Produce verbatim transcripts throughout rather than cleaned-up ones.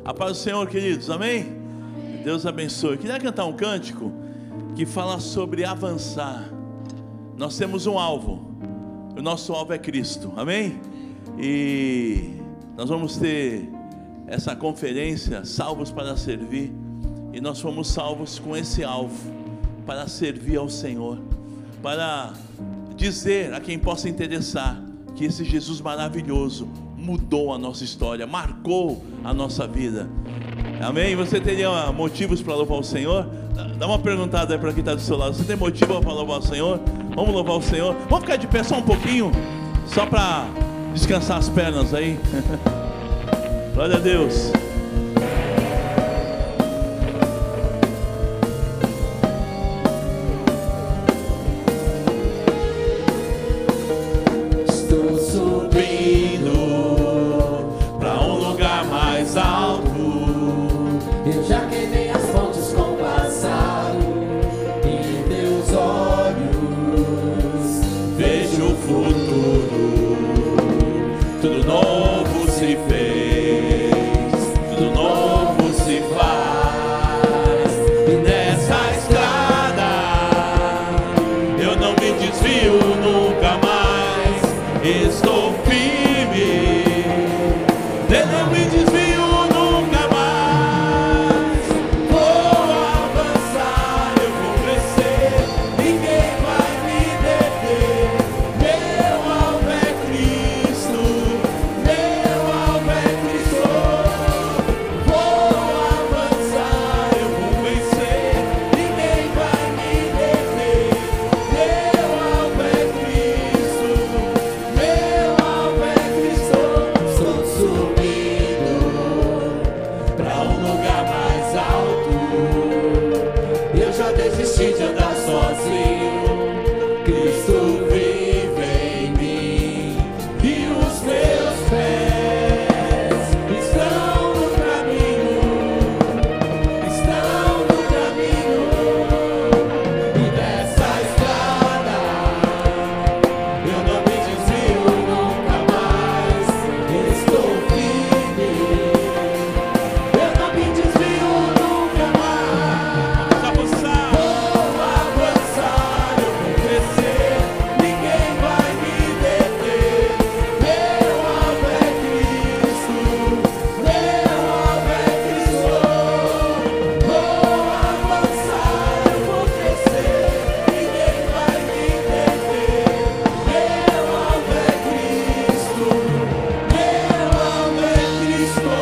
A paz do Senhor, queridos, amém? Deus abençoe. Eu queria cantar um cântico que fala sobre avançar. Nós temos um alvo, o nosso alvo é Cristo, amém? E nós vamos ter essa conferência, Salvos para Servir, e nós fomos salvos com esse alvo, para servir ao Senhor, para dizer a quem possa interessar que esse Jesus maravilhoso mudou a nossa história, marcou a nossa vida, amém? Você teria motivos para louvar o Senhor? Dá uma perguntada aí para quem está do seu lado. Você tem motivo para louvar o Senhor? Vamos louvar o Senhor. Vamos ficar de pé só um pouquinho, só para descansar as pernas aí. Glória a Deus. Estou subindo para um lugar mais alto. Eu já queimei as fontes com o passado. Em teus olhos vejo o futuro. Tudo novo se fez, tudo novo se faz. E nessa estrada eu não me desvio nunca mais. Estou firme, eu não me desvio nunca mais. Vou avançar, eu vou crescer, ninguém vai me deter. Meu alvo é Cristo, meu alvo é Cristo. Vou avançar, eu vou vencer, ninguém vai me deter. Meu alvo é Cristo, meu alvo é Cristo. Estou subindo pra um lugar mais alto. Eu já desisti de andar sozinho. Cristo vive em mim e os meus pés estão no caminho, estão no caminho. E dessa estrada eu não me desvio nunca mais. Estou firme, eu não me desvio nunca mais. Avançar. Vou avançar, eu vou crescer, ninguém vai me deter. Meu alvo é Cristo, meu alvo é Cristo. Vou avançar, eu vou crescer, ninguém vai me deter. Meu alvo é Cristo, meu alvo é Cristo.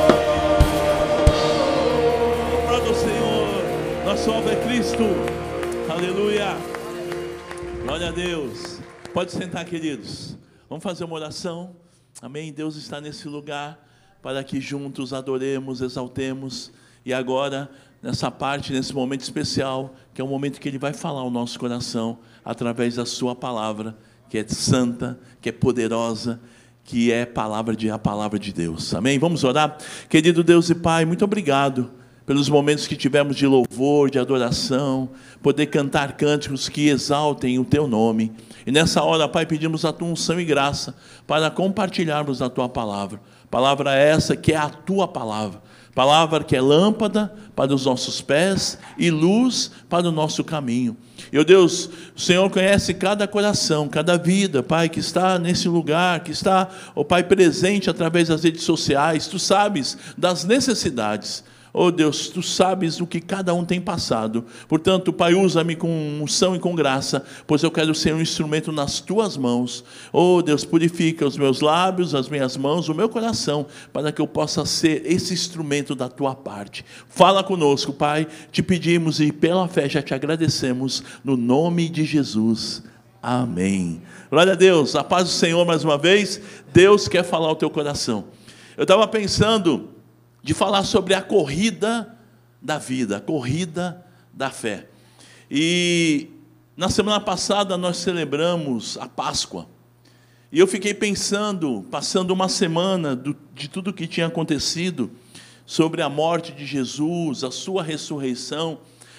Para do Senhor, nosso alvo é Cristo, aleluia, glória a Deus. Pode sentar, queridos, vamos fazer uma oração, amém? Deus está nesse lugar, para que juntos adoremos, exaltemos, e agora, nessa parte, nesse momento especial, que é o momento que Ele vai falar ao nosso coração, através da sua palavra, que é santa, que é poderosa, que é palavra de, a palavra de Deus, amém? Vamos orar? Querido Deus e Pai, muito obrigado pelos momentos que tivemos de louvor, de adoração, poder cantar cânticos que exaltem o Teu nome. E nessa hora, Pai, pedimos a Tua unção e graça para compartilharmos a Tua palavra. Palavra essa que é a Tua palavra. Palavra que é lâmpada para os nossos pés e luz para o nosso caminho. Meu Deus, o Senhor conhece cada coração, cada vida, Pai, que está nesse lugar, que está, ó Pai, presente através das redes sociais. Tu sabes das necessidades. Oh Deus, Tu sabes o que cada um tem passado. Portanto, Pai, usa-me com unção e com graça, pois eu quero ser um instrumento nas Tuas mãos. Oh Deus, purifica os meus lábios, as minhas mãos, o meu coração, para que eu possa ser esse instrumento da Tua parte. Fala conosco, Pai, te pedimos e pela fé já te agradecemos, no nome de Jesus. Amém. Glória a Deus, a paz do Senhor mais uma vez. Deus quer falar ao teu coração. Eu estava pensando de falar sobre a corrida da vida, a corrida da fé. E na semana passada nós celebramos a Páscoa. E eu fiquei pensando, passando uma semana do, de tudo que tinha acontecido, sobre a morte de Jesus, a sua ressurreição,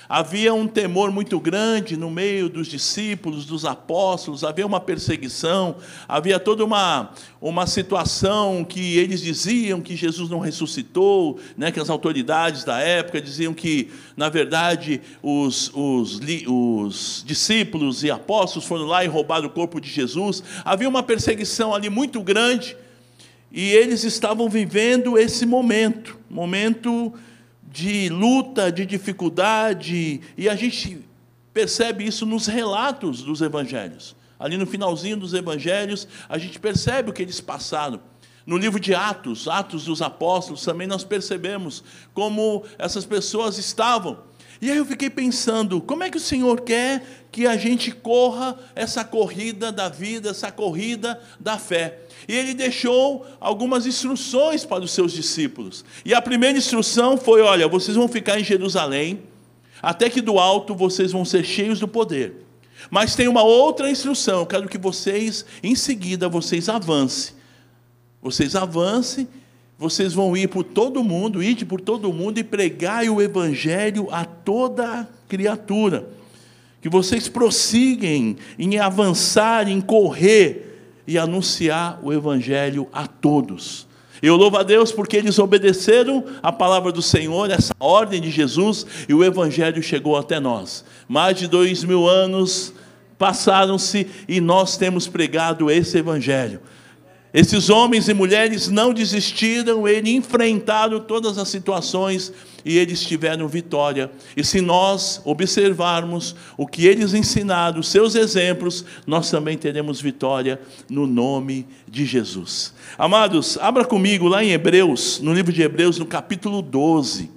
Havia um temor muito grande no meio dos discípulos, dos apóstolos, havia uma perseguição, havia toda uma, uma situação que eles diziam que Jesus não ressuscitou, né, que as autoridades da época diziam que, na verdade, os, os, os discípulos e apóstolos foram lá e roubaram o corpo de Jesus. Havia uma perseguição ali muito grande e eles estavam vivendo esse momento, momento de luta, de dificuldade, e a gente percebe isso nos relatos dos evangelhos. Ali no finalzinho dos evangelhos, a gente percebe o que eles passaram. No livro de Atos, Atos dos Apóstolos, também nós percebemos como essas pessoas estavam. E aí eu fiquei pensando, como é que o Senhor quer que a gente corra essa corrida da vida, essa corrida da fé? E Ele deixou algumas instruções para os seus discípulos. E a primeira instrução foi, olha, vocês vão ficar em Jerusalém, até que do alto vocês vão ser cheios do poder. Mas tem uma outra instrução, eu quero que vocês, em seguida, vocês avancem. Vocês avancem, vocês vão ir por todo mundo, ide por todo mundo e pregai o evangelho a toda criatura. Que vocês prossigam em avançar, em correr e anunciar o evangelho a todos. Eu louvo a Deus porque eles obedeceram a palavra do Senhor, essa ordem de Jesus, e o evangelho chegou até nós. Mais de dois mil anos passaram-se e nós temos pregado esse evangelho. Esses homens e mulheres não desistiram, eles enfrentaram todas as situações e eles tiveram vitória. E se nós observarmos o que eles ensinaram, os seus exemplos, nós também teremos vitória no nome de Jesus. Amados, abra comigo lá em Hebreus, no livro de Hebreus, no capítulo doze.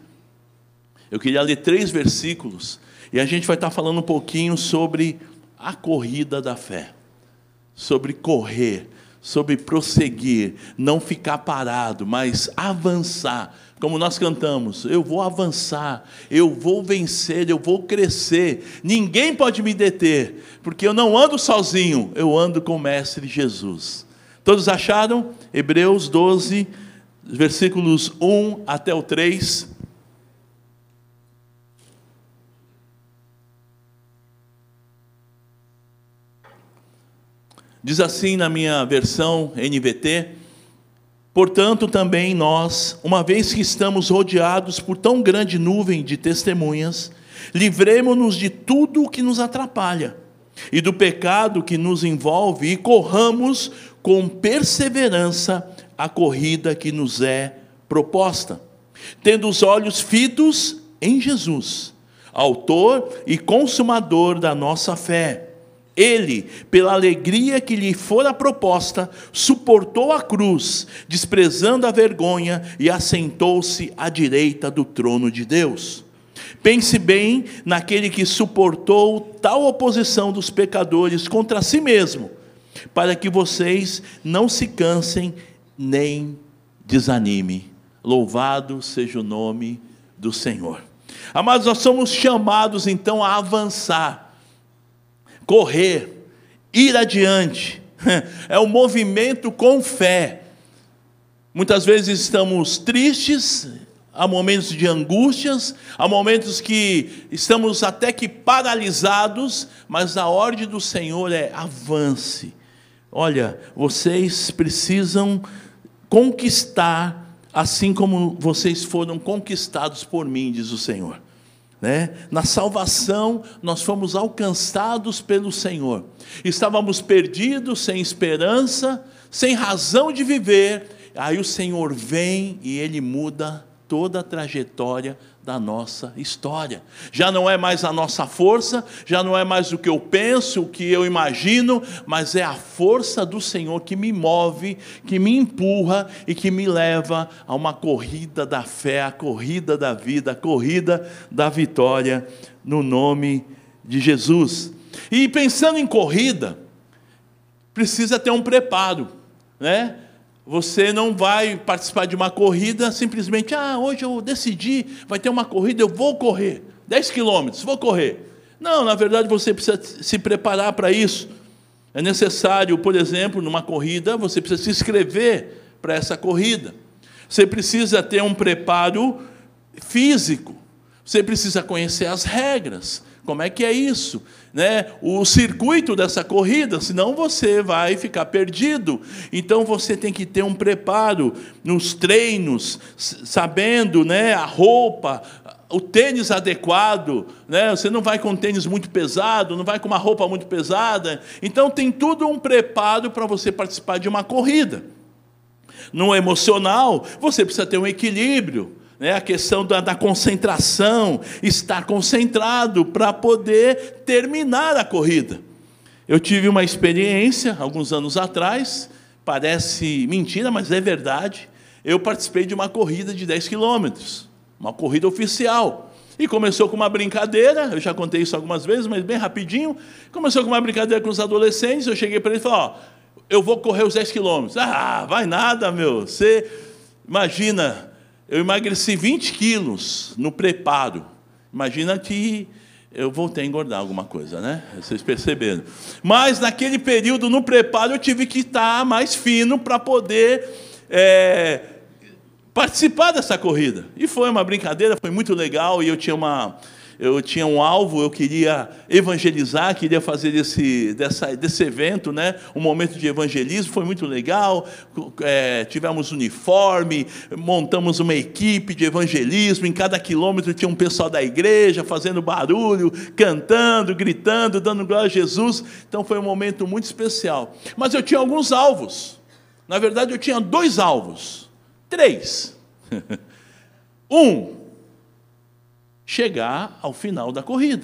Eu queria ler três versículos e a gente vai estar falando um pouquinho sobre a corrida da fé, sobre correr, sobre prosseguir, não ficar parado, mas avançar, como nós cantamos, eu vou avançar, eu vou vencer, eu vou crescer, ninguém pode me deter, porque eu não ando sozinho, eu ando com o Mestre Jesus. Todos acharam? Hebreus doze, versículos um até o três. Diz assim na minha versão N V T: portanto também nós, uma vez que estamos rodeados por tão grande nuvem de testemunhas, livremo-nos de tudo o que nos atrapalha e do pecado que nos envolve e corramos com perseverança a corrida que nos é proposta, tendo os olhos fitos em Jesus, autor e consumador da nossa fé. Ele, pela alegria que lhe fora proposta, suportou a cruz, desprezando a vergonha, e assentou-se à direita do trono de Deus. Pense bem naquele que suportou tal oposição dos pecadores contra si mesmo, para que vocês não se cansem nem desanimem. Louvado seja o nome do Senhor. Amados, nós somos chamados então a avançar, correr, ir adiante. É um movimento com fé. Muitas vezes estamos tristes, há momentos de angústias, há momentos que estamos até que paralisados, mas a ordem do Senhor é avance. Olha, vocês precisam conquistar, assim como vocês foram conquistados por mim, diz o Senhor. Né? Na salvação nós fomos alcançados pelo Senhor. Estávamos perdidos, sem esperança, sem razão de viver. Aí o Senhor vem e Ele muda toda a trajetória da nossa história. Já não é mais a nossa força, já não é mais o que eu penso, o que eu imagino, mas é a força do Senhor que me move, que me empurra e que me leva a uma corrida da fé, a corrida da vida, a corrida da vitória, no nome de Jesus. E pensando em corrida, precisa ter um preparo, né? Você não vai participar de uma corrida simplesmente, ah, hoje eu decidi, vai ter uma corrida, eu vou correr, dez quilômetros, vou correr. Não, na verdade você precisa se preparar para isso. É necessário, por exemplo, numa corrida, você precisa se inscrever para essa corrida. Você precisa ter um preparo físico. Você precisa conhecer as regras. Como é que é isso? Né? O circuito dessa corrida, senão você vai ficar perdido. Então você tem que ter um preparo nos treinos, sabendo, né, a roupa, o tênis adequado, né? Você não vai com um tênis muito pesado, não vai com uma roupa muito pesada. Então tem tudo um preparo para você participar de uma corrida. No emocional, você precisa ter um equilíbrio. Né, a questão da, da concentração, estar concentrado para poder terminar a corrida. Eu tive uma experiência, alguns anos atrás, parece mentira, mas é verdade. Eu participei de uma corrida de dez quilômetros, uma corrida oficial. E começou com uma brincadeira, eu já contei isso algumas vezes, mas bem rapidinho. Começou com uma brincadeira com os adolescentes, eu cheguei para eles e falei, ó, eu vou correr os dez quilômetros. Ah, vai nada, meu. Você imagina... Eu emagreci vinte quilos no preparo. Imagina que eu voltei a engordar alguma coisa, né? Vocês perceberam. Mas, naquele período, no preparo, eu tive que estar mais fino para poder é, participar dessa corrida. E foi uma brincadeira, foi muito legal. E eu tinha, uma, eu tinha um alvo, eu queria evangelizar, queria fazer desse, dessa, desse evento, né, um momento de evangelismo. Foi muito legal. É, tivemos uniforme, montamos uma equipe de evangelismo. Em cada quilômetro tinha um pessoal da igreja fazendo barulho, cantando, gritando, dando glória a Jesus. Então foi um momento muito especial. Mas eu tinha alguns alvos. Na verdade, eu tinha dois alvos. Três. Um, chegar ao final da corrida.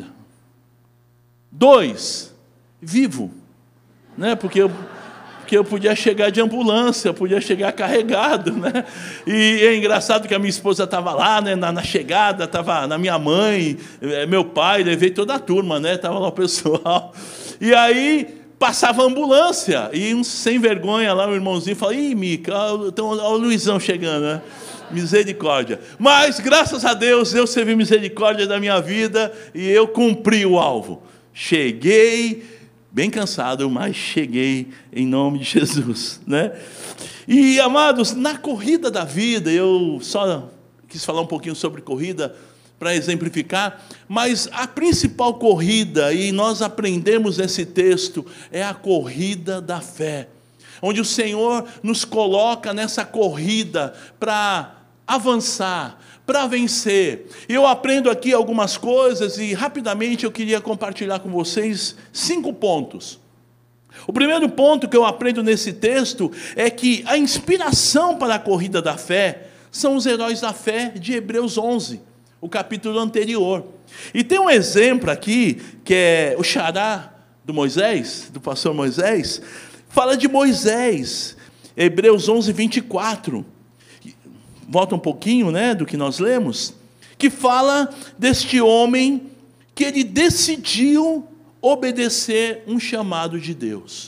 Dois, vivo. Né? Porque eu... Porque eu podia chegar de ambulância, eu podia chegar carregado, né? E é engraçado que a minha esposa estava lá, né, na, na chegada, estava na minha mãe, meu pai, levei toda a turma, né? Estava lá o pessoal. E aí passava a ambulância, e um sem vergonha lá, o irmãozinho falou, ih, Mica, então, olha o Luizão chegando, né? Misericórdia. Mas, graças a Deus, Deus teve misericórdia da minha vida, e eu cumpri o alvo. Cheguei... bem cansado, mas cheguei em nome de Jesus, né? E, amados, na corrida da vida, eu só quis falar um pouquinho sobre corrida para exemplificar, mas a principal corrida, e nós aprendemos esse texto, é a corrida da fé, onde o Senhor nos coloca nessa corrida para avançar, para vencer. Eu aprendo aqui algumas coisas e rapidamente eu queria compartilhar com vocês cinco pontos. O primeiro ponto que eu aprendo nesse texto é que a inspiração para a corrida da fé são os heróis da fé de Hebreus onze, o capítulo anterior. E tem um exemplo aqui, que é o xará do Moisés, do pastor Moisés, fala de Moisés, Hebreus onze, vinte e quatro. Volta um pouquinho, né, do que nós lemos, que fala deste homem que ele decidiu obedecer um chamado de Deus.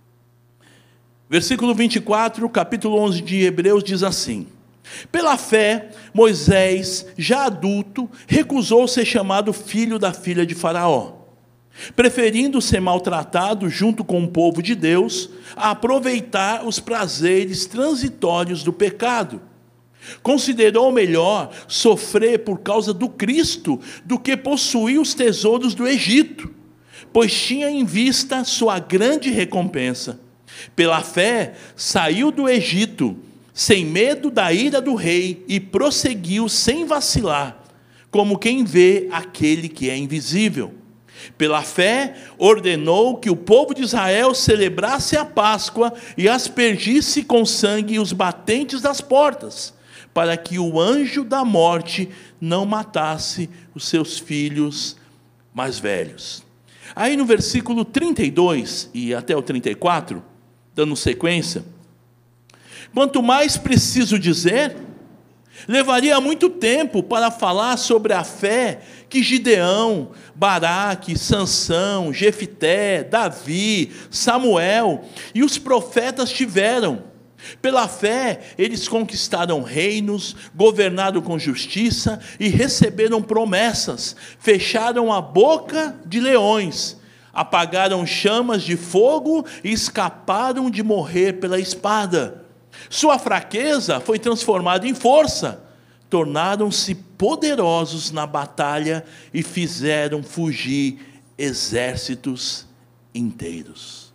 Versículo vinte e quatro, capítulo onze de Hebreus diz assim: pela fé, Moisés, já adulto, recusou ser chamado filho da filha de Faraó, preferindo ser maltratado junto com o povo de Deus, a aproveitar os prazeres transitórios do pecado. Considerou melhor sofrer por causa do Cristo do que possuir os tesouros do Egito, pois tinha em vista sua grande recompensa. Pela fé, saiu do Egito, sem medo da ira do rei, e prosseguiu sem vacilar, como quem vê aquele que é invisível. Pela fé, ordenou que o povo de Israel celebrasse a Páscoa e aspergisse com sangue os batentes das portas, para que o anjo da morte não matasse os seus filhos mais velhos. Aí no versículo trinta e dois e até o trinta e quatro, dando sequência, quanto mais preciso dizer, levaria muito tempo para falar sobre a fé que Gideão, Baraque, Sansão, Jefité, Davi, Samuel e os profetas tiveram. Pela fé, eles conquistaram reinos, governaram com justiça e receberam promessas, fecharam a boca de leões, apagaram chamas de fogo e escaparam de morrer pela espada. Sua fraqueza foi transformada em força, tornaram-se poderosos na batalha e fizeram fugir exércitos inteiros.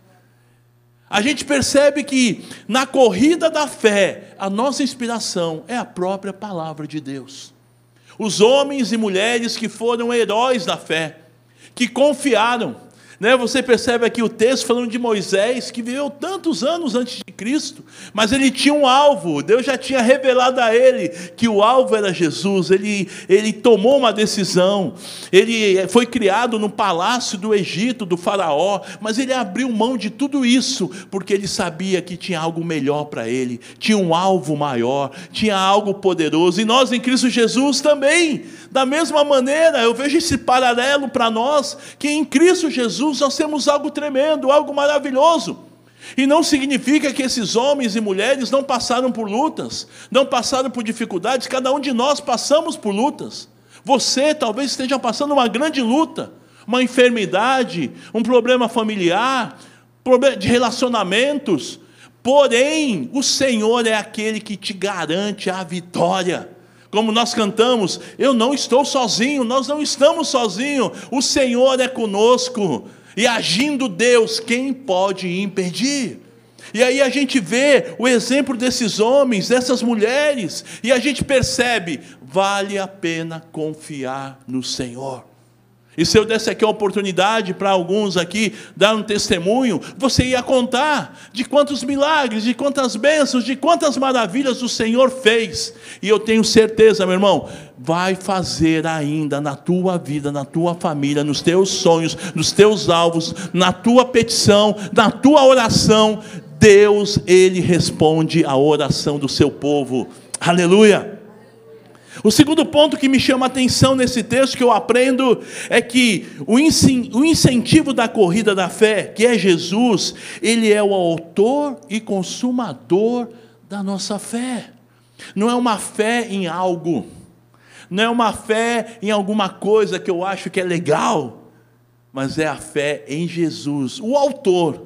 A gente percebe que na corrida da fé, a nossa inspiração é a própria palavra de Deus. Os homens e mulheres que foram heróis da fé, que confiaram, né? Você percebe aqui o texto falando de Moisés, que viveu tantos anos antes de Cristo, mas ele tinha um alvo. Deus já tinha revelado a ele que o alvo era Jesus. Ele, ele tomou uma decisão. Ele foi criado no palácio do Egito, do faraó, mas ele abriu mão de tudo isso, porque ele sabia que tinha algo melhor para ele, tinha um alvo maior, tinha algo poderoso. E nós em Cristo Jesus também, da mesma maneira, eu vejo esse paralelo para nós, que em Cristo Jesus nós temos algo tremendo, algo maravilhoso. E não significa que esses homens e mulheres não passaram por lutas, não passaram por dificuldades. Cada um de nós passamos por lutas. Você talvez esteja passando uma grande luta, uma enfermidade, um problema familiar, problema de relacionamentos. Porém, o Senhor é aquele que te garante a vitória. Como nós cantamos, eu não estou sozinho, nós não estamos sozinhos, o Senhor é conosco. E agindo Deus, quem pode impedir? E aí a gente vê o exemplo desses homens, dessas mulheres, e a gente percebe, vale a pena confiar no Senhor. E se eu desse aqui a oportunidade para alguns aqui dar um testemunho, você ia contar de quantos milagres, de quantas bênçãos, de quantas maravilhas o Senhor fez. E eu tenho certeza, meu irmão, vai fazer ainda na tua vida, na tua família, nos teus sonhos, nos teus alvos, na tua petição, na tua oração. Deus, Ele responde a oração do seu povo. Aleluia! O segundo ponto que me chama a atenção nesse texto, que eu aprendo, é que o incentivo da corrida da fé, que é Jesus, Ele é o autor e consumador da nossa fé. Não é uma fé em algo, não é uma fé em alguma coisa que eu acho que é legal, mas é a fé em Jesus, o autor.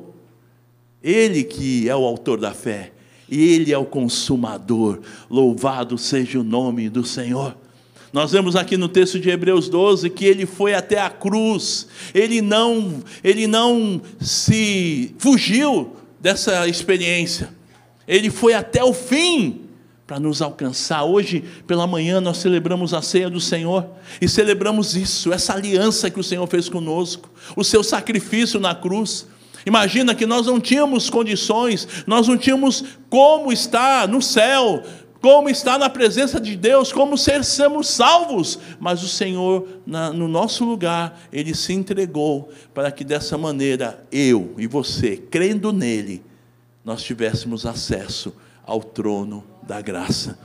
Ele que é o autor da fé. E Ele é o consumador. Louvado seja o nome do Senhor. Nós vemos aqui no texto de Hebreus doze que Ele foi até a cruz. Ele não, ele não se fugiu dessa experiência. Ele foi até o fim para nos alcançar. Hoje pela manhã nós celebramos a ceia do Senhor e celebramos isso, essa aliança que o Senhor fez conosco, o seu sacrifício na cruz. Imagina que nós não tínhamos condições, nós não tínhamos como estar no céu, como estar na presença de Deus, como ser, sermos salvos. Mas o Senhor, na, no nosso lugar, Ele se entregou para que dessa maneira, eu e você, crendo nele, nós tivéssemos acesso ao trono da graça.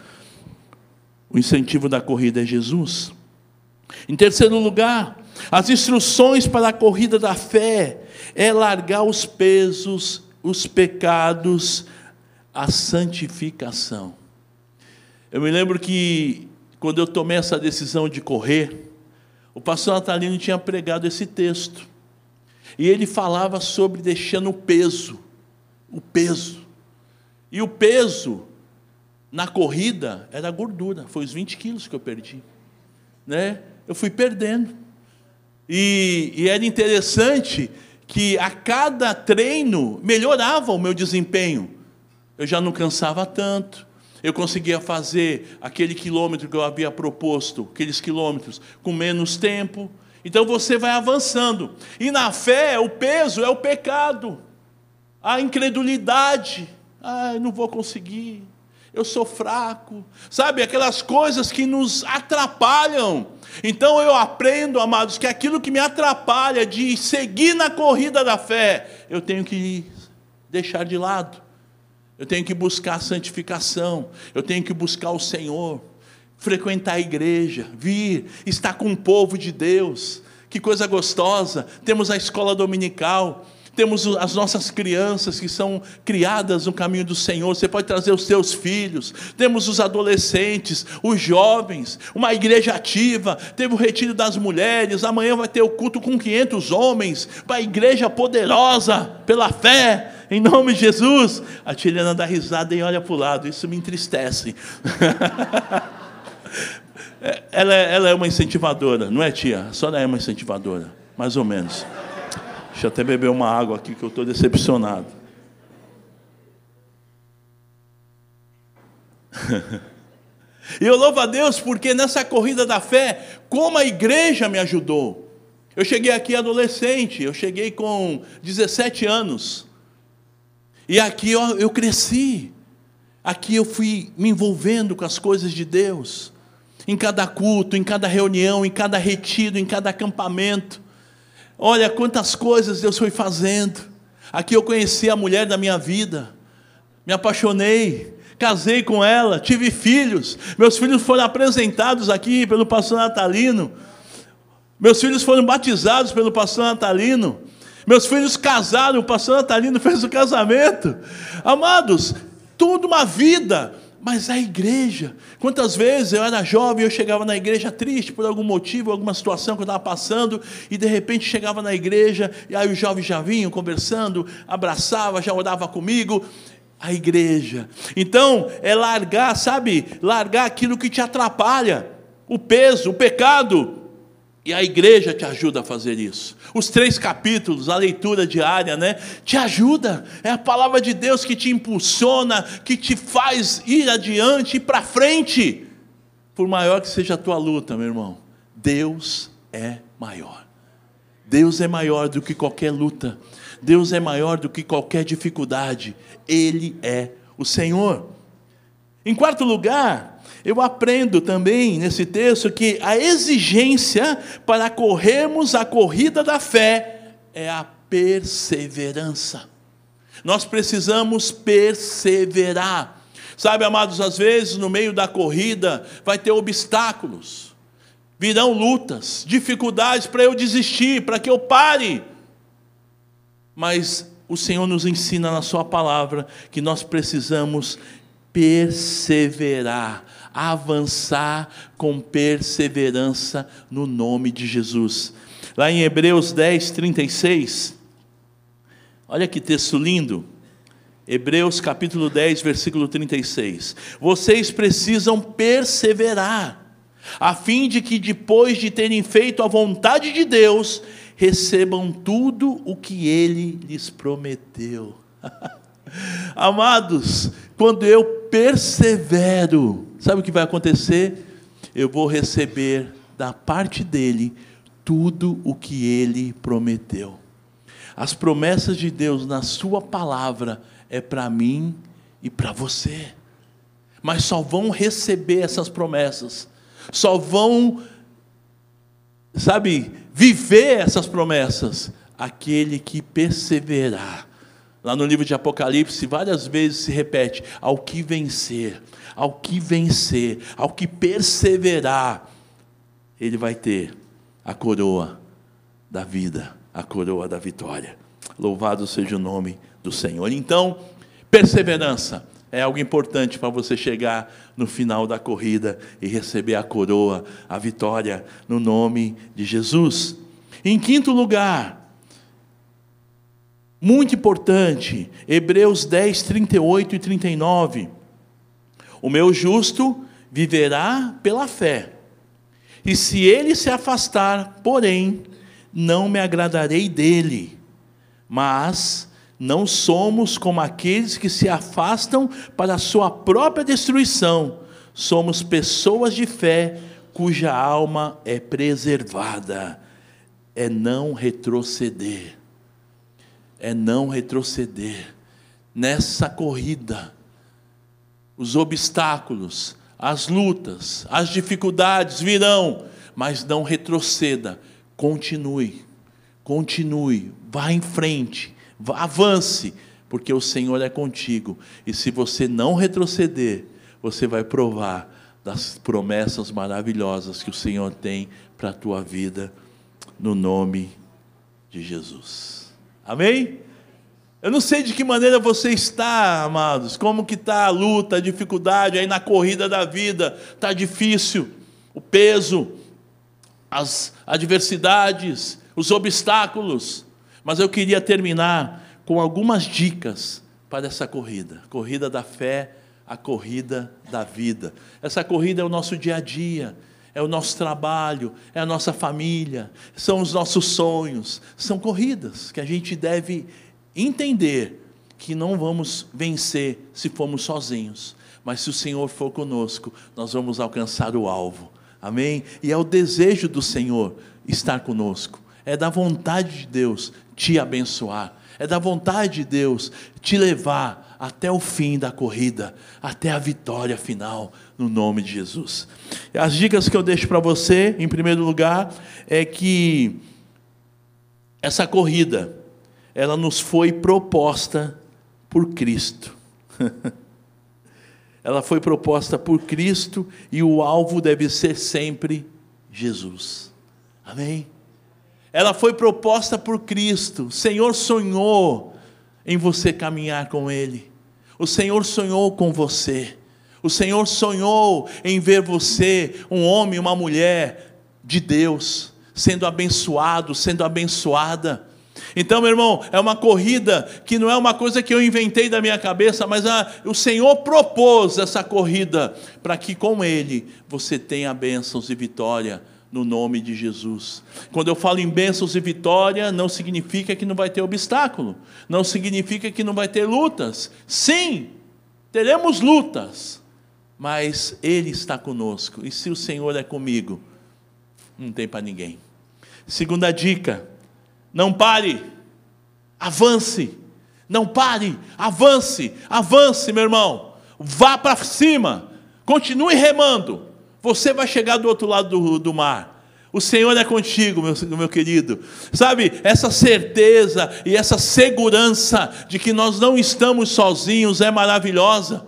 O incentivo da corrida é Jesus. Em terceiro lugar, as instruções para a corrida da fé é largar os pesos, os pecados, a santificação. Eu me lembro que quando eu tomei essa decisão de correr, o pastor Natalino tinha pregado esse texto, e ele falava sobre deixando o peso, o peso, e o peso na corrida era a gordura, foi os vinte quilos que eu perdi, né? Eu fui perdendo, e, e era interessante que a cada treino melhorava o meu desempenho. Eu já não cansava tanto, eu conseguia fazer aquele quilômetro que eu havia proposto, aqueles quilômetros, com menos tempo. Então você vai avançando. E na fé, o peso é o pecado, a incredulidade. Ah, eu não vou conseguir, eu sou fraco. Sabe, aquelas coisas que nos atrapalham. Então eu aprendo, amados, que aquilo que me atrapalha de seguir na corrida da fé, eu tenho que deixar de lado. Eu tenho que buscar a santificação, eu tenho que buscar o Senhor, frequentar a igreja, vir, estar com o povo de Deus. Que coisa gostosa! Temos a escola dominical, temos as nossas crianças que são criadas no caminho do Senhor. Você pode trazer os seus filhos. Temos os adolescentes, os jovens, uma igreja ativa. Teve o retiro das mulheres. Amanhã vai ter o culto com quinhentos homens. Uma igreja poderosa pela fé, em nome de Jesus. A Tiliana dá risada e olha para o lado. Isso me entristece. Ela, ela é uma incentivadora, não é, tia? A senhora é uma incentivadora, mais ou menos. Deixa eu até beber uma água aqui, que eu estou decepcionado. E eu louvo a Deus porque nessa corrida da fé, como a igreja me ajudou. Eu cheguei aqui adolescente, eu cheguei com dezessete anos. E aqui eu, eu cresci. Aqui eu fui me envolvendo com as coisas de Deus. Em cada culto, em cada reunião, em cada retiro, em cada acampamento. Olha quantas coisas Deus foi fazendo. Aqui eu conheci a mulher da minha vida. Me apaixonei. Casei com ela, tive filhos. Meus filhos foram apresentados aqui pelo pastor Natalino. Meus filhos foram batizados pelo pastor Natalino. Meus filhos casaram, o pastor Natalino fez o casamento. Amados, tudo uma vida. Mas a igreja, quantas vezes eu era jovem, eu chegava na igreja triste por algum motivo, alguma situação que eu estava passando, e de repente chegava na igreja, e aí os jovens já vinham conversando, abraçava, já orava comigo. A igreja. Então, é largar, sabe? Largar aquilo que te atrapalha. O peso, o pecado. E a igreja te ajuda a fazer isso. Os três capítulos, a leitura diária, né? Te ajuda. É a palavra de Deus que te impulsiona, que te faz ir adiante, ir para frente. Por maior que seja a tua luta, meu irmão, Deus é maior. Deus é maior do que qualquer luta. Deus é maior do que qualquer dificuldade. Ele é o Senhor. Em quarto lugar, eu aprendo também nesse texto que a exigência para corrermos a corrida da fé é a perseverança. Nós precisamos perseverar. Sabe, amados, às vezes no meio da corrida vai ter obstáculos, virão lutas, dificuldades para eu desistir, para que eu pare. Mas o Senhor nos ensina na sua palavra que nós precisamos perseverar, avançar com perseverança no nome de Jesus. Lá em Hebreus dez, trinta e seis, olha que texto lindo. Hebreus capítulo dez, versículo trinta e seis. Vocês precisam perseverar, a fim de que depois de terem feito a vontade de Deus, recebam tudo o que Ele lhes prometeu. Amados, quando eu persevero, sabe o que vai acontecer? Eu vou receber da parte dEle tudo o que Ele prometeu. As promessas de Deus na sua palavra é para mim e para você. Mas só vão receber essas promessas, só vão, sabe, viver essas promessas aquele que perseverar. Lá no livro de Apocalipse, várias vezes se repete: ao que vencer, ao que vencer, ao que perseverar, ele vai ter a coroa da vida, a coroa da vitória. Louvado seja o nome do Senhor. Então, perseverança é algo importante para você chegar no final da corrida e receber a coroa, a vitória, no nome de Jesus. Em quinto lugar, muito importante, Hebreus dez, trinta e oito e trinta e nove. O meu justo viverá pela fé, e se ele se afastar, porém, não me agradarei dele. Mas não somos como aqueles que se afastam para a sua própria destruição. Somos pessoas de fé, cuja alma é preservada. É não retroceder. É não retroceder. Nessa corrida, os obstáculos, as lutas, as dificuldades virão, mas não retroceda. Continue, continue, vá em frente, vá, avance, porque o Senhor é contigo. E se você não retroceder, você vai provar das promessas maravilhosas que o Senhor tem para a tua vida, no nome de Jesus. Amém? Eu não sei de que maneira você está, amados, como que está a luta, a dificuldade, aí na corrida da vida, está difícil, o peso, as adversidades, os obstáculos, mas eu queria terminar com algumas dicas para essa corrida, corrida da fé, a corrida da vida. Essa corrida é o nosso dia a dia, é o nosso trabalho, é a nossa família, são os nossos sonhos, são corridas que a gente deve entender que não vamos vencer se formos sozinhos, mas se o Senhor for conosco, nós vamos alcançar o alvo, amém? E é o desejo do Senhor estar conosco, é da vontade de Deus te abençoar, é da vontade de Deus te levar até o fim da corrida, até a vitória final, no nome de Jesus. As dicas que eu deixo para você, em primeiro lugar, é que essa corrida, ela nos foi proposta por Cristo. Ela foi proposta por Cristo e o alvo deve ser sempre Jesus. Amém? Ela foi proposta por Cristo. O Senhor sonhou em você caminhar com Ele. O Senhor sonhou com você. O Senhor sonhou em ver você, um homem, uma mulher de Deus, sendo abençoado, sendo abençoada. Então, meu irmão, é uma corrida que não é uma coisa que eu inventei da minha cabeça, mas a, o Senhor propôs essa corrida para que com Ele você tenha bênçãos e vitória no nome de Jesus. Quando eu falo em bênçãos e vitória, não significa que não vai ter obstáculo, não significa que não vai ter lutas. Sim, teremos lutas, mas Ele está conosco, e se o Senhor é comigo, não tem para ninguém. Segunda dica: não pare, avance, não pare, avance, avance, meu irmão, vá para cima, continue remando, você vai chegar do outro lado do, do mar, o Senhor é contigo, meu, meu querido, sabe, essa certeza e essa segurança de que nós não estamos sozinhos é maravilhosa.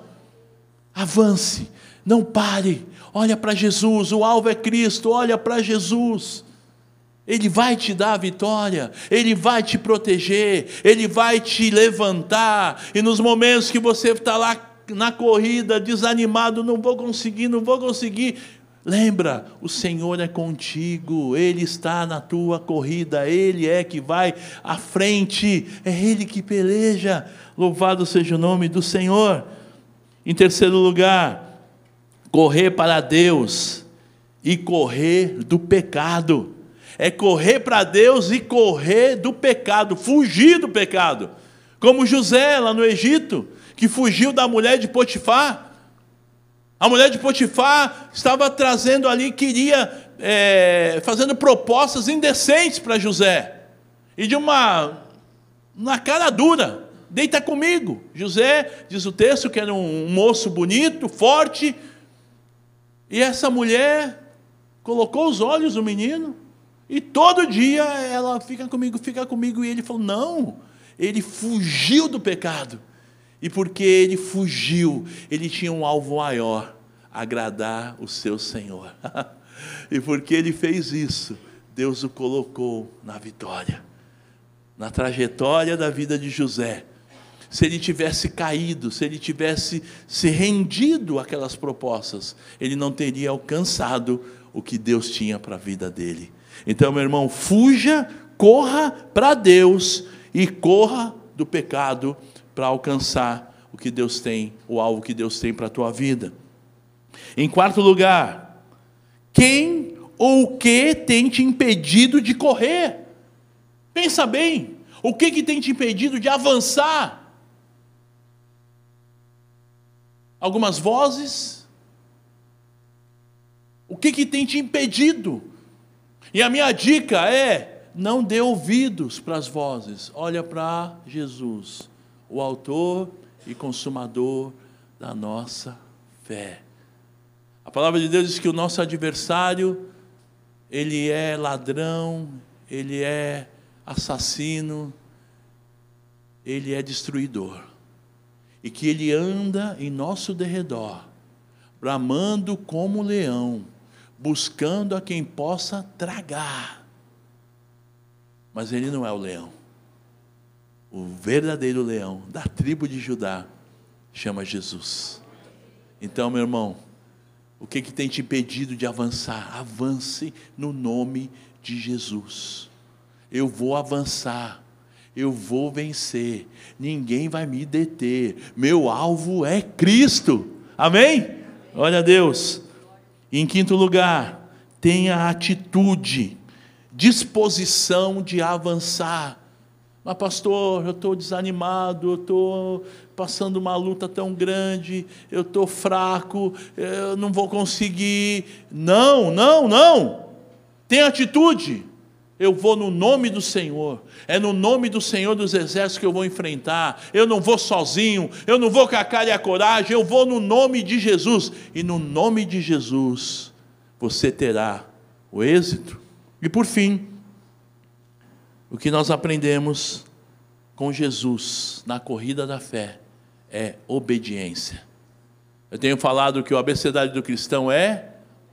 Avance, não pare, olha para Jesus, o alvo é Cristo, olha para Jesus. Ele vai te dar a vitória, Ele vai te proteger, Ele vai te levantar, e nos momentos que você está lá na corrida, desanimado, não vou conseguir, não vou conseguir, lembra, o Senhor é contigo, Ele está na tua corrida, Ele é que vai à frente, é Ele que peleja, louvado seja o nome do Senhor. Em terceiro lugar, correr para Deus e correr do pecado. É correr para Deus e correr do pecado, fugir do pecado. Como José lá no Egito, que fugiu da mulher de Potifar. A mulher de Potifar estava trazendo ali, queria, é, fazendo propostas indecentes para José. E de uma, uma cara dura, deita comigo. José, diz o texto, que era um, um moço bonito, forte. E essa mulher colocou os olhos no menino. E todo dia ela fica comigo, fica comigo. E ele falou, não, ele fugiu do pecado. E porque ele fugiu, ele tinha um alvo maior, agradar o seu Senhor. E porque ele fez isso, Deus o colocou na vitória. Na trajetória da vida de José. Se ele tivesse caído, se ele tivesse se rendido àquelas propostas, ele não teria alcançado o que Deus tinha para a vida dele. Então, meu irmão, fuja, corra para Deus e corra do pecado para alcançar o que Deus tem, o alvo que Deus tem para a tua vida. Em quarto lugar, quem ou o que tem te impedido de correr? Pensa bem, o que, que tem te impedido de avançar? Algumas vozes? O que, que tem te impedido? E a minha dica é, não dê ouvidos para as vozes, olha para Jesus, o autor e consumador da nossa fé. A palavra de Deus diz que o nosso adversário, ele é ladrão, ele é assassino, ele é destruidor. E que ele anda em nosso derredor, bramando como leão, buscando a quem possa tragar. Mas ele não é o leão. O verdadeiro leão da tribo de Judá chama Jesus. Então, meu irmão, o que, que tem te impedido de avançar? Avance no nome de Jesus. Eu vou avançar. Eu vou vencer, ninguém vai me deter, meu alvo é Cristo, amém? Glória a Deus. E em quinto lugar, tenha atitude, disposição de avançar. Mas pastor, eu estou desanimado, eu estou passando uma luta tão grande, eu estou fraco, eu não vou conseguir. Não, não, não, tenha atitude. Eu vou no nome do Senhor, é no nome do Senhor dos Exércitos que eu vou enfrentar, eu não vou sozinho, eu não vou com a cara e a coragem, eu vou no nome de Jesus, e no nome de Jesus, você terá o êxito. E por fim, o que nós aprendemos com Jesus na corrida da fé é obediência. Eu tenho falado que o abecedário do cristão é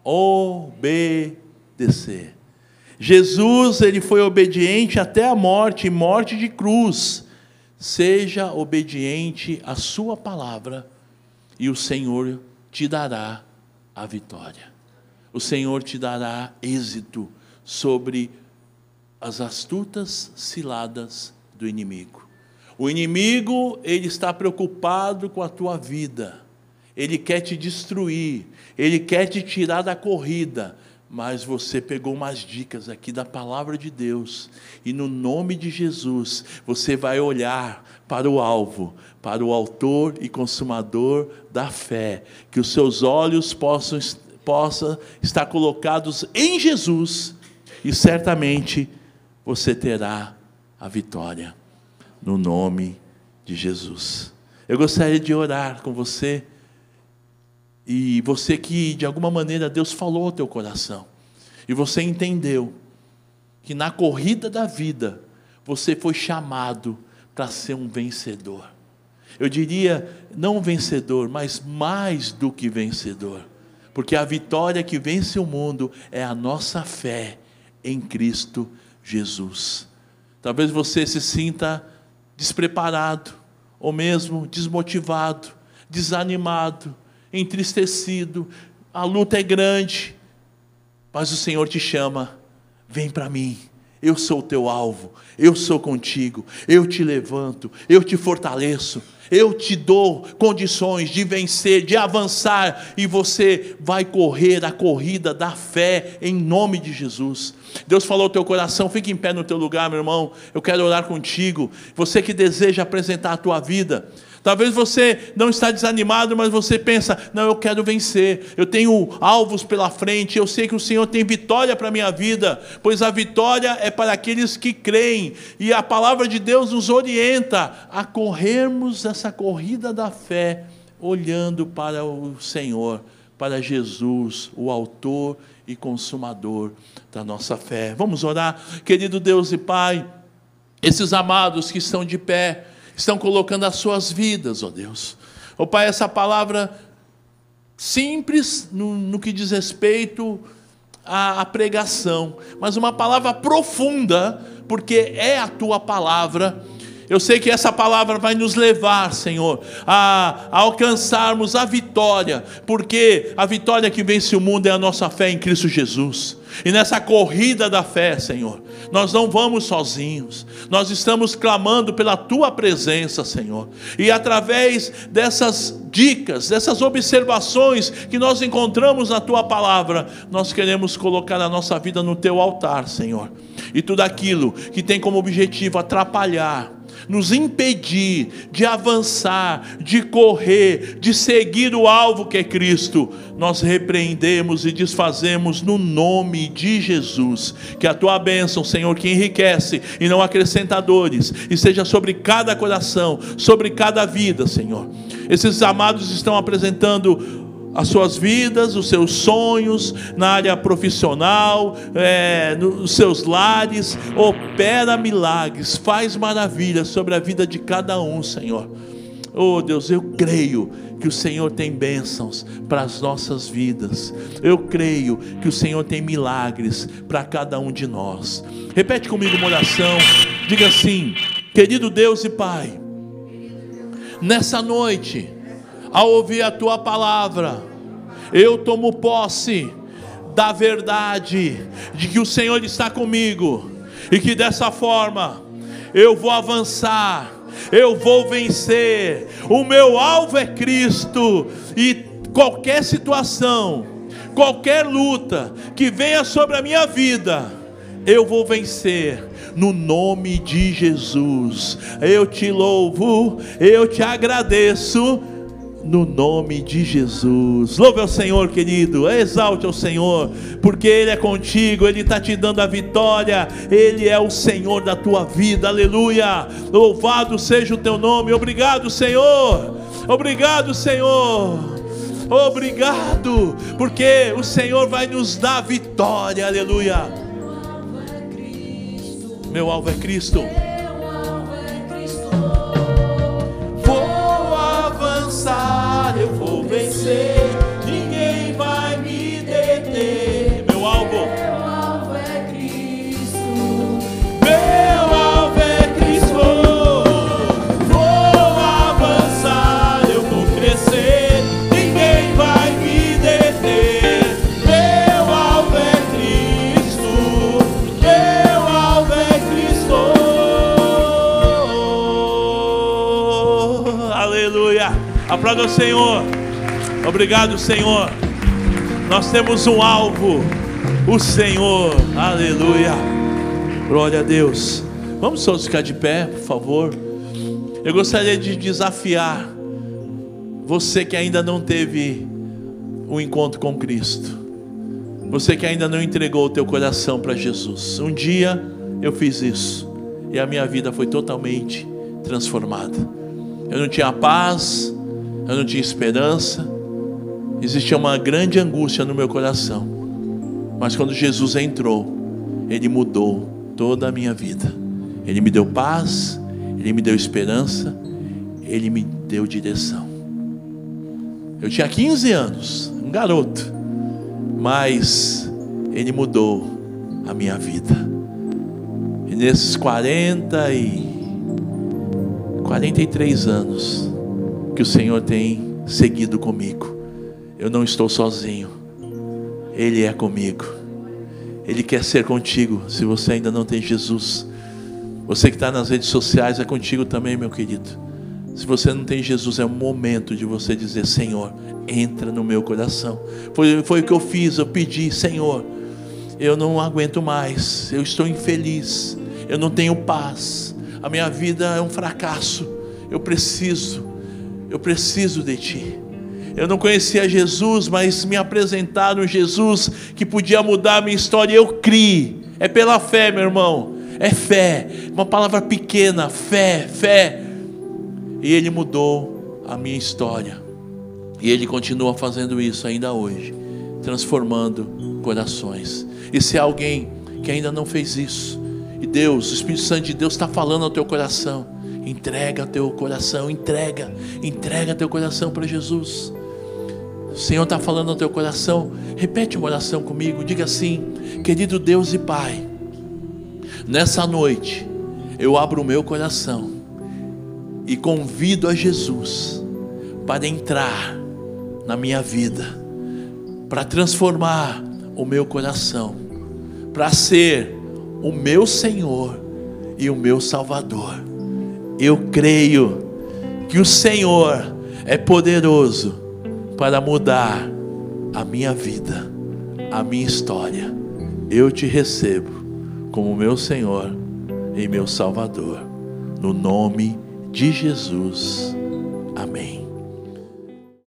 obedecer. Jesus, ele foi obediente até a morte, morte de cruz. Seja obediente à sua palavra e o Senhor te dará a vitória. O Senhor te dará êxito sobre as astutas ciladas do inimigo. O inimigo, ele está preocupado com a tua vida. Ele quer te destruir, ele quer te tirar da corrida. Mas você pegou umas dicas aqui da palavra de Deus, e no nome de Jesus, você vai olhar para o alvo, para o autor e consumador da fé, que os seus olhos possam, possam estar colocados em Jesus, e certamente você terá a vitória, no nome de Jesus. Eu gostaria de orar com você, e você que de alguma maneira Deus falou ao teu coração, e você entendeu que na corrida da vida você foi chamado para ser um vencedor. Eu diria não um vencedor, mas mais do que vencedor, porque a vitória que vence o mundo é a nossa fé em Cristo Jesus. Talvez você se sinta despreparado, ou mesmo desmotivado, desanimado, entristecido, a luta é grande, mas o Senhor te chama, vem para mim, eu sou o teu alvo, eu sou contigo, eu te levanto, eu te fortaleço, eu te dou condições de vencer, de avançar, e você vai correr a corrida da fé em nome de Jesus. Deus falou ao teu coração, fique em pé no teu lugar, meu irmão, eu quero orar contigo. Você que deseja apresentar a tua vida, talvez você não está desanimado, mas você pensa, não, eu quero vencer, eu tenho alvos pela frente, eu sei que o Senhor tem vitória para a minha vida, pois a vitória é para aqueles que creem, e a palavra de Deus nos orienta a corrermos essa corrida da fé, olhando para o Senhor, para Jesus, o autor e consumador da nossa fé. Vamos orar. Querido Deus e Pai, esses amados que estão de pé, estão colocando as suas vidas, ó Deus. Ó Pai, essa palavra simples no, no que diz respeito à, à pregação, mas uma palavra profunda, porque é a Tua palavra. Eu sei que essa palavra vai nos levar, Senhor, a, a alcançarmos a vitória, porque a vitória que vence o mundo é a nossa fé em Cristo Jesus. E nessa corrida da fé, Senhor, nós não vamos sozinhos, nós estamos clamando pela Tua presença, Senhor, e através dessas dicas, dessas observações que nós encontramos na Tua palavra, nós queremos colocar a nossa vida no Teu altar, Senhor, e tudo aquilo que tem como objetivo atrapalhar, nos impedir de avançar, de correr, de seguir o alvo que é Cristo, nós repreendemos e desfazemos no nome de Jesus. Que a Tua bênção, Senhor, que enriquece e não acrescenta dores, e seja sobre cada coração, sobre cada vida, Senhor. Esses amados estão apresentando as suas vidas, os seus sonhos na área profissional, é, nos seus lares. Opera milagres, faz maravilhas sobre a vida de cada um, Senhor. Oh Deus, eu creio que o Senhor tem bênçãos para as nossas vidas. Eu creio que o Senhor tem milagres para cada um de nós. Repete comigo uma oração, diga assim: querido Deus e Pai, nessa noite, ao ouvir a Tua palavra, eu tomo posse da verdade de que o Senhor está comigo, e que dessa forma eu vou avançar, eu vou vencer. O meu alvo é Cristo, e qualquer situação, qualquer luta que venha sobre a minha vida, eu vou vencer, no nome de Jesus. Eu te louvo, eu te agradeço, no nome de Jesus. Louve ao Senhor, querido, exalte ao Senhor, porque Ele é contigo, Ele está te dando a vitória, Ele é o Senhor da tua vida, aleluia. Louvado seja o teu nome. Obrigado, Senhor, obrigado, Senhor, obrigado, porque o Senhor vai nos dar vitória, aleluia. Meu alvo é Cristo. Vou avançar, eu vou vencer, ninguém vai me deter. Meu alvo, Meu alvo é Cristo. Meu alvo é Cristo. Vou avançar, eu vou crescer, ninguém vai me deter. Meu alvo é Cristo. Meu alvo é Cristo. aleluia. Aplauda o Senhor. Obrigado, Senhor. Nós temos um alvo, o Senhor, aleluia. Glória a Deus. Vamos todos ficar de pé, por favor. Eu gostaria de desafiar você que ainda não teve um encontro com Cristo, você que ainda não entregou o teu coração para Jesus. Um dia eu fiz isso e a minha vida foi totalmente transformada. Eu não tinha paz, eu não tinha esperança, existia uma grande angústia no meu coração. Mas quando Jesus entrou, Ele mudou toda a minha vida. Ele me deu paz, Ele me deu esperança, Ele me deu direção. Eu tinha quinze anos, um garoto, mas Ele mudou a minha vida. E nesses quarenta e quarenta e três anos que o Senhor tem seguido comigo, eu não estou sozinho, Ele é comigo. Ele quer ser contigo. Se você ainda não tem Jesus, você que está nas redes sociais, é contigo também, meu querido. Se você não tem Jesus, é o momento de você dizer: Senhor, entra no meu coração. Foi, foi o que eu fiz, eu pedi: Senhor, eu não aguento mais, eu estou infeliz, eu não tenho paz, a minha vida é um fracasso, eu preciso, eu preciso de Ti. Eu não conhecia Jesus, mas me apresentaram Jesus que podia mudar a minha história, e eu criei. É pela fé, meu irmão, é fé, uma palavra pequena, fé, fé. E Ele mudou a minha história, e Ele continua fazendo isso ainda hoje, transformando corações. E se há alguém que ainda não fez isso, e Deus, o Espírito Santo de Deus está falando ao teu coração, entrega teu coração, entrega, entrega teu coração para Jesus. O Senhor está falando ao teu coração. Repete uma oração comigo, diga assim: querido Deus e Pai, nessa noite eu abro o meu coração e convido a Jesus para entrar na minha vida, para transformar o meu coração, para ser o meu Senhor e o meu Salvador. Eu creio que o Senhor é poderoso para mudar a minha vida, a minha história. Eu te recebo como meu Senhor e meu Salvador, no nome de Jesus. Amém.